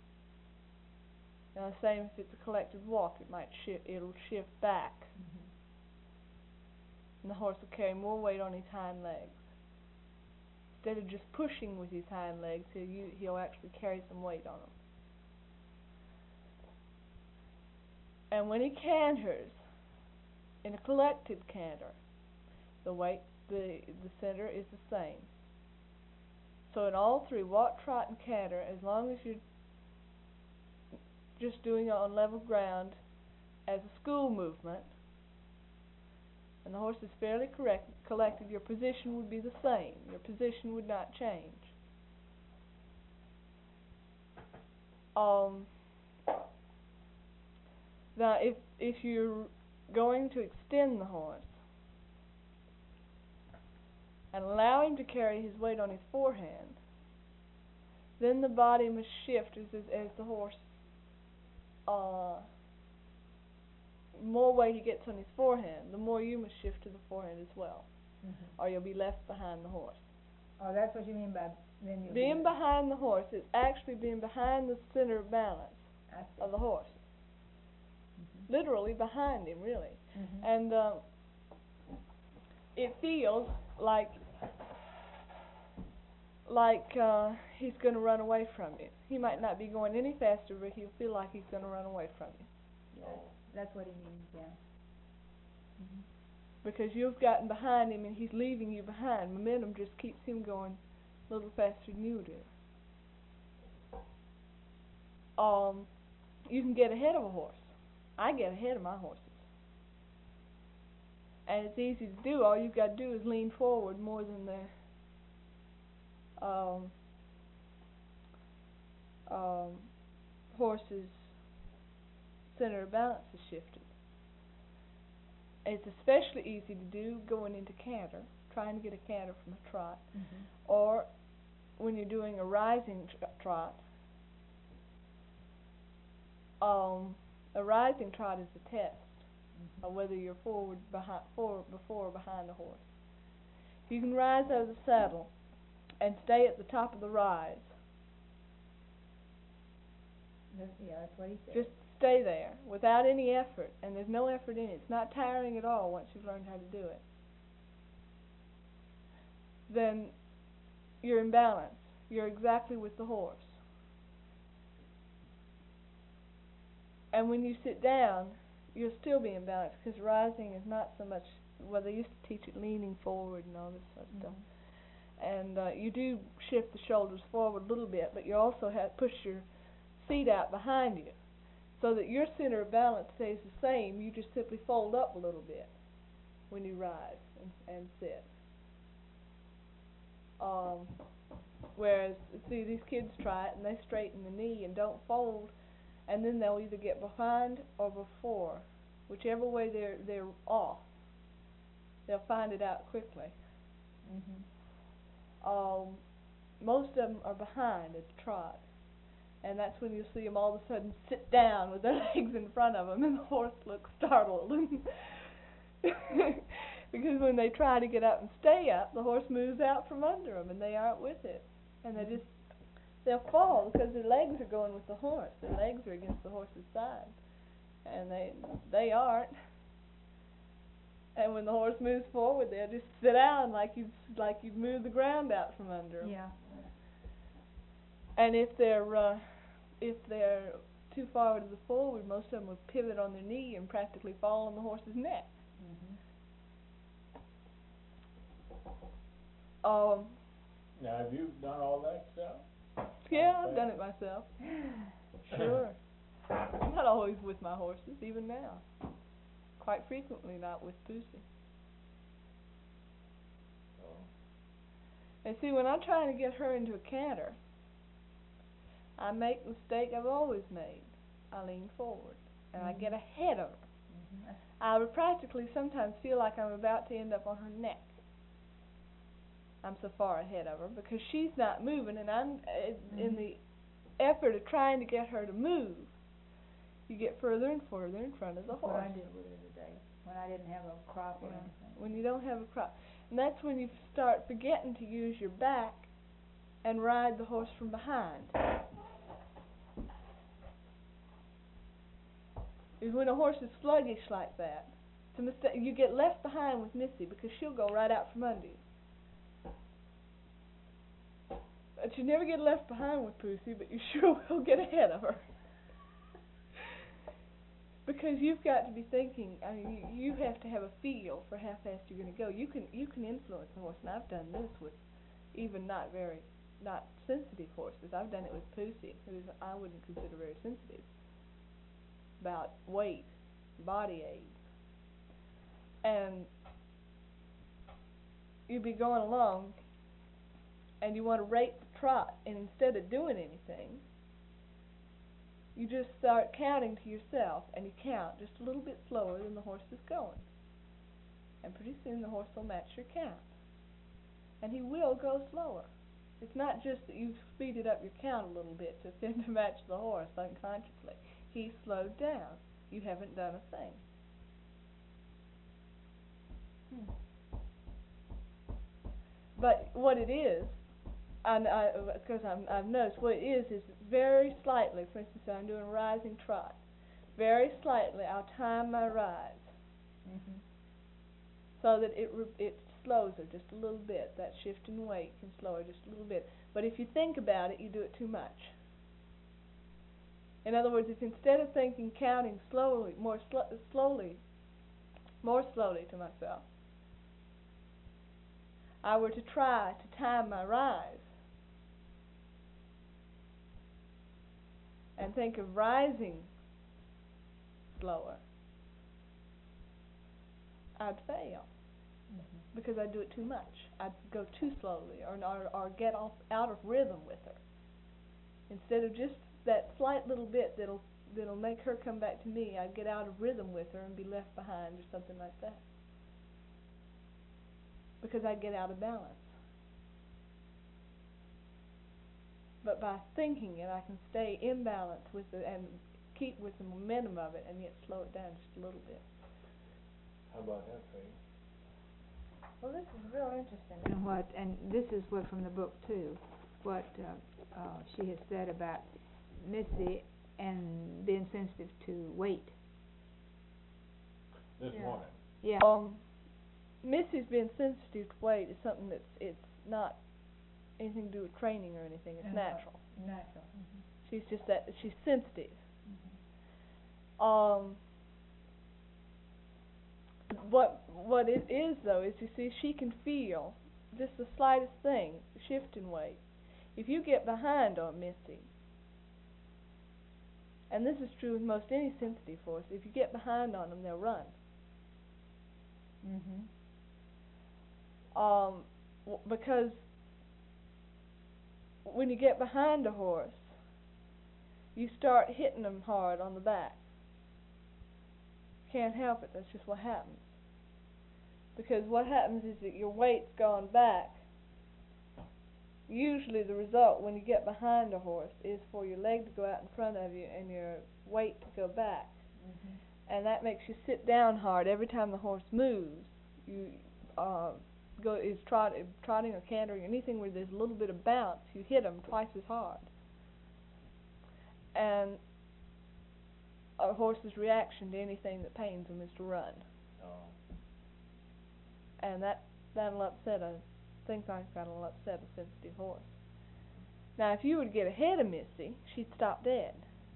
Now, the same if it's a collected walk, it'll shift back. Mm-hmm. And the horse will carry more weight on his hind legs. Instead of just pushing with his hind legs, he'll actually carry some weight on them. And when he canters, in a collected canter, the center is the same. So in all three, walk, trot, and canter, as long as you're just doing it on level ground as a school movement, and the horse is fairly collected, your position would be the same. Your position would not change. Now, if you're going to extend the horse, and allow him to carry his weight on his forehand, then the body must shift as the horse, more weight he gets on his forehand, the more you must shift to the forehand as well, or you'll be left behind the horse. Oh, that's what you mean by then you'll Being behind the horse is actually being behind the center of balance of the horse. Literally behind him, really. And it feels like he's going to run away from you. He might not be going any faster, but he'll feel like he's going to run away from you. Yes, that's what he means, yeah. Because you've gotten behind him and he's leaving you behind. Momentum just keeps him going a little faster than you do. You can get ahead of a horse. I get ahead of my horses. And it's easy to do. All you've got to do is lean forward more than the horse's center of balance is shifted. It's especially easy to do going into canter, trying to get a canter from a trot, or when you're doing a rising trot. A rising trot is a test of whether you're before or behind the horse. You can rise out of the saddle and stay at the top of the rise. Yeah, that's what he said. Just stay there without any effort, and there's no effort in it. It's not tiring at all once you've learned how to do it. Then you're in balance. You're exactly with the horse. And when you sit down, you'll still be in balance, because rising is not so much, well, they used to teach it leaning forward and all this sort of stuff. And you do shift the shoulders forward a little bit, but you also have push your seat out behind you so that your center of balance stays the same. You just simply fold up a little bit when you rise and sit. Whereas, see, these kids try it and they straighten the knee and don't fold, and then they'll either get behind or before. Whichever way they're off, they'll find it out quickly. Most of them are behind at the trot, and that's when you'll see them all of a sudden sit down with their legs in front of them, and the horse looks startled. Because when they try to get up and stay up, the horse moves out from under them, and they aren't with it, and they'll fall because their legs are going with the horse. Their legs are against the horse's side, and they aren't. And when the horse moves forward, they'll just sit down like you've moved the ground out from under them. Yeah. And if they're too far to the forward, most of them will pivot on their knee and practically fall on the horse's neck. Now, have you done all that stuff? Yeah, I've done it myself. Sure. I'm not always with my horses, even now. Quite frequently not with Pussy. And see, when I'm trying to get her into a canter, I make the mistake I've always made. I lean forward, and I get ahead of her. I would practically sometimes feel like I'm about to end up on her neck. I'm so far ahead of her because she's not moving, and I'm in the effort of trying to get her to move. You get further and further in front of the horse. That's what I did with her today, when I didn't have a crop or anything. When you don't have a crop. And that's when you start forgetting to use your back and ride the horse from behind. Is when a horse is sluggish like that. It's a mistake. You get left behind with Missy because she'll go right out from under you. But you never get left behind with Pussy, but you sure will get ahead of her. Because you've got to be thinking, I mean, you have to have a feel for how fast you're going to go. You can influence the horse, and I've done this with even not sensitive horses. I've done it with Pussy, who I wouldn't consider very sensitive, about weight, body age. And you'd be going along, and you want to rate the trot, and instead of doing anything, you just start counting to yourself, and you count just a little bit slower than the horse is going. And pretty soon the horse will match your count. and he will go slower. It's not just that you've speeded up your count a little bit to match the horse unconsciously. He slowed down. You haven't done a thing. But what it is, because I've noticed, what it is very slightly, for instance, I'm doing a rising trot. Very slightly, I'll time my rise. So that it slows her just a little bit. That shift in weight can slow her just a little bit. But if you think about it, you do it too much. In other words, if instead of counting slowly, more slowly to myself, I were to try to time my rise and think of rising slower, I'd fail. Because I do it too much. I'd go too slowly or get out of rhythm with her. Instead of just that slight little bit that'll make her come back to me, I'd get out of rhythm with her and be left behind or something like that. Because I get out of balance. But by thinking it, I can stay in balance with it and keep with the momentum of it and yet slow it down just a little bit. How about that, Faye? Well, this is real interesting. And this is what from the book too, what she has said about Missy and being sensitive to weight. This morning. Yeah. Missy's being sensitive to weight is something it's not anything to do with training or anything. It's natural. Natural. She's just she's sensitive. What it is though is, you see, she can feel just the slightest thing, shift in weight. If you get behind on Missy, and this is true with most any sensitive horse, if you get behind on them, they'll run. Because when you get behind a horse, you start hitting them hard on the back. Can't help it, that's just what happens. Because what happens is that your weight's gone back. Usually the result when you get behind a horse is for your leg to go out in front of you and your weight to go back. And that makes you sit down hard every time the horse moves. You trotting or cantering, anything where there's a little bit of bounce, you hit them twice as hard. And a horse's reaction to anything that pains him is to run. And that'll upset things like that'll upset a sensitive horse. Now, if you were to get ahead of Missy, she'd stop dead.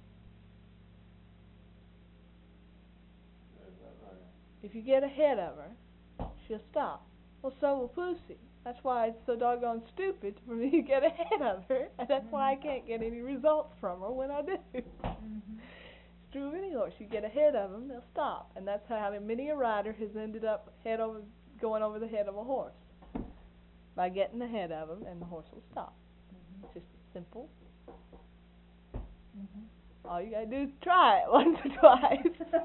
If you get ahead of her, she'll stop. Well, so will Pussy. That's why it's so doggone stupid for me to get ahead of her, and that's why I can't get any results from her when I do. It's true of any horse. You get ahead of them, they'll stop. And that's how many a rider has ended up going over the head of a horse. By getting ahead of them, and the horse will stop. It's just simple. All you gotta do is try it once or twice.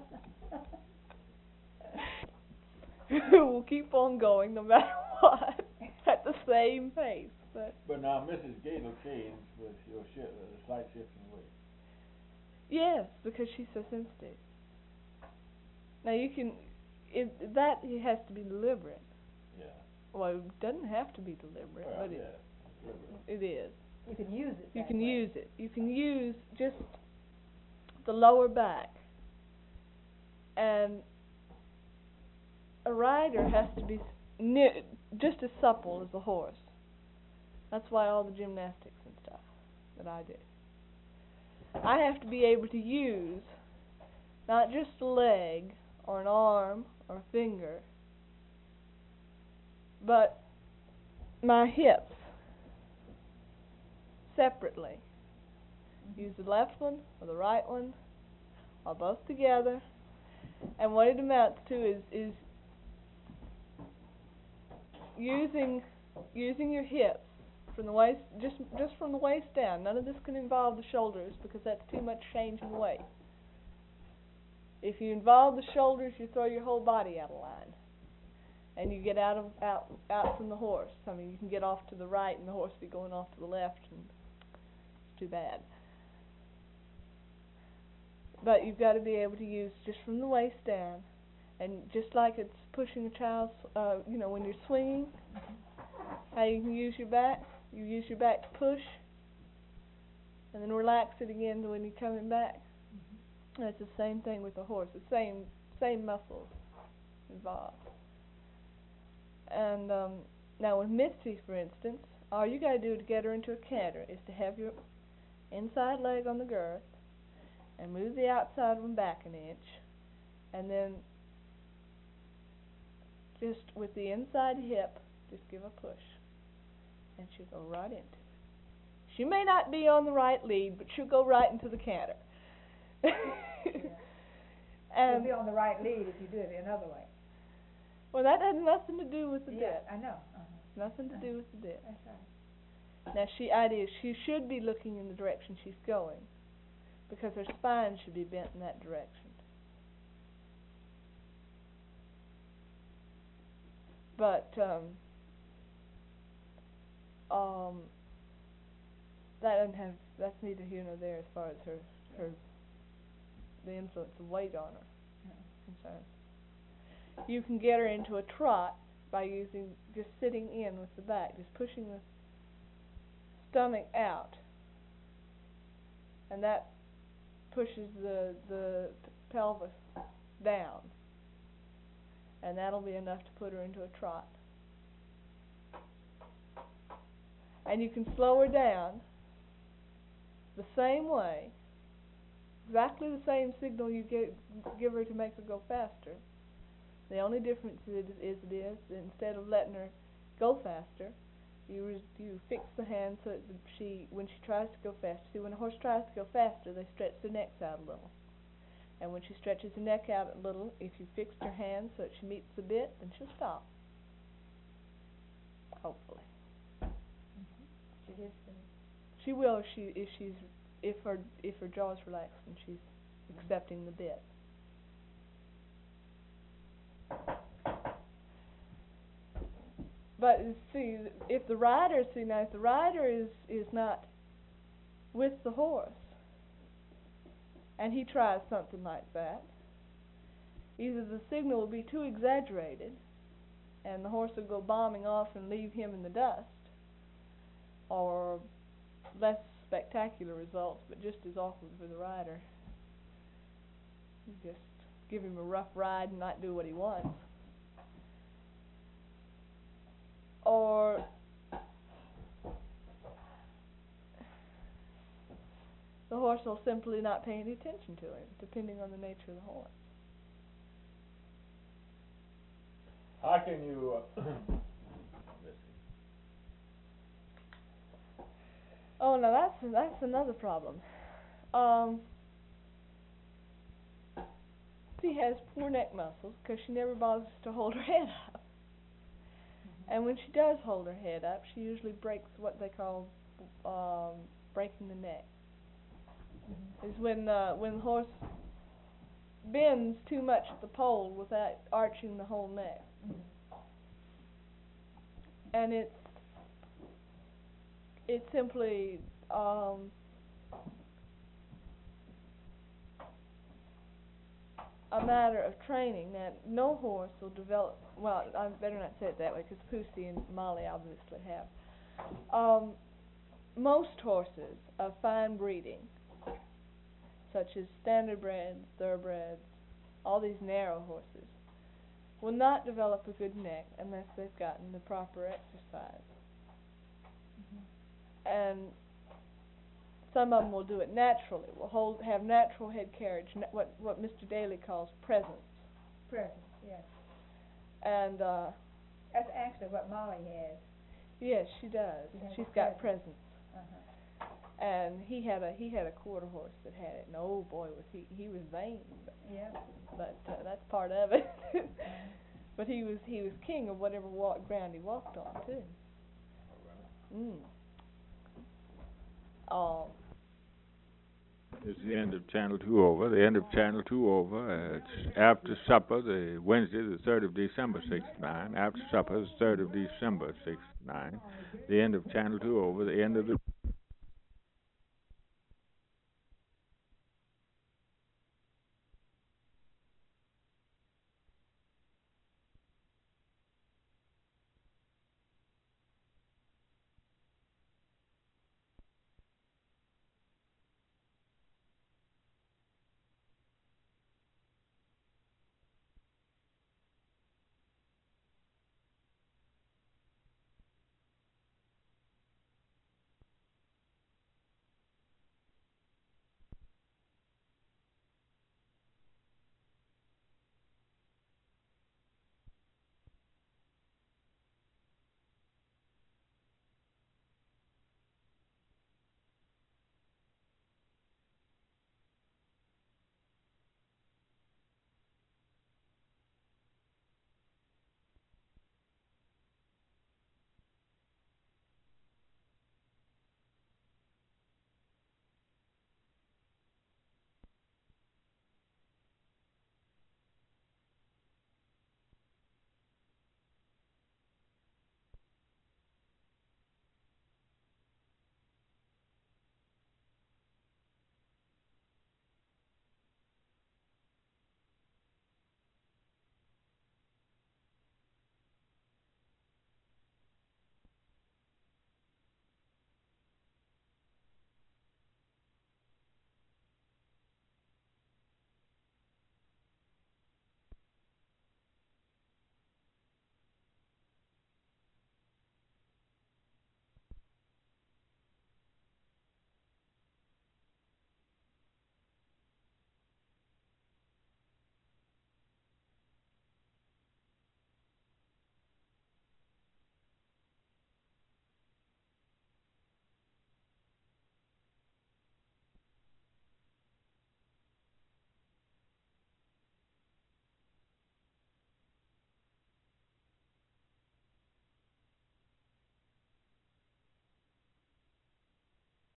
We'll keep on going no matter what, at the same pace. But now Mrs. Gator Cage with your slight shift in weight. Yes, because she's so sensitive. Now that has to be deliberate. Yeah. Well, it doesn't have to be deliberate, but it is. You can use it. You can use it. You can use just the lower back. And a rider has to be just as supple as a horse. That's why all the gymnastics and stuff that I do. I have to be able to use not just a leg or an arm or a finger, but my hips separately. Use the left one or the right one or both together. And what it amounts to is using your hips from the waist, just from the waist down. None of this can involve the shoulders because that's too much change in weight. If you involve the shoulders, you throw your whole body out of line. and you get out from the horse. I mean, you can get off to the right, and the horse will be going off to the left, and it's too bad. But you've got to be able to use just from the waist down, and just like it's pushing a child's, when you're swinging, how you can use your back. You use your back to push, and then relax it again when you're coming back. That's the same thing with the horse. The same muscles involved. And now with Misty, for instance, all you got to do to get her into a canter is to have your inside leg on the girth and move the outside one back an inch, and then just with the inside hip, just give a push, and she'll go right into it. She may not be on the right lead, but she'll go right into the canter. You'll be on the right lead if you do it the other way. Well, that has nothing to do with the bit. I know. Nothing to do with the bit. That's right. Now, she should be looking in the direction she's going, because her spine should be bent in that direction. But that's neither here nor there as far as the influence of weight on her is concerned. You can get her into a trot by just sitting in with the back, just pushing the stomach out, and that pushes the pelvis down, and that'll be enough to put her into a trot. And you can slow her down the same way, exactly the same signal you give her to make her go faster. The only difference is instead of letting her go faster, you fix the hand so that when she tries to go faster. See, when a horse tries to go faster, they stretch their necks out a little. And when she stretches her neck out a little, if you fixed her hand so that she meets the bit, then she'll stop. Hopefully. She will if her jaw's relaxed and she's accepting the bit. But see, if the rider is not with the horse, and he tries something like that, either the signal will be too exaggerated, and the horse will go bombing off and leave him in the dust, or less spectacular results, but just as awkward for the rider. You just give him a rough ride and not do what he wants. Or the horse will simply not pay any attention to him, depending on the nature of the horse. How can you Oh, now that's another problem. She has poor neck muscles because she never bothers to hold her head up. And when she does hold her head up, she usually breaks what they call breaking the neck. Is when the horse bends too much at the pole without arching the whole neck. And it's simply a matter of training. That no horse will develop. Well, I better not say it that way, because Pussy and Molly obviously have. Most horses of fine breeding, such as standardbreds, thoroughbreds, all these narrow horses, will not develop a good neck unless they've gotten the proper exercise. And some of them will do it naturally. Will have natural head carriage, what Mr. Daly calls presence. Presence, yes. And that's actually what Molly has. Yes, she does. She's got presence. And he had a quarter horse that had it, and oh boy, was he was vain. But that's part of it. But he was king of whatever ground he walked on too. It's the end of Channel 2 Over. The end of Channel 2 Over. It's after supper, the Wednesday, the 3rd of December, 69. After supper, the 3rd of December, 69. The end of Channel 2 Over. The end of the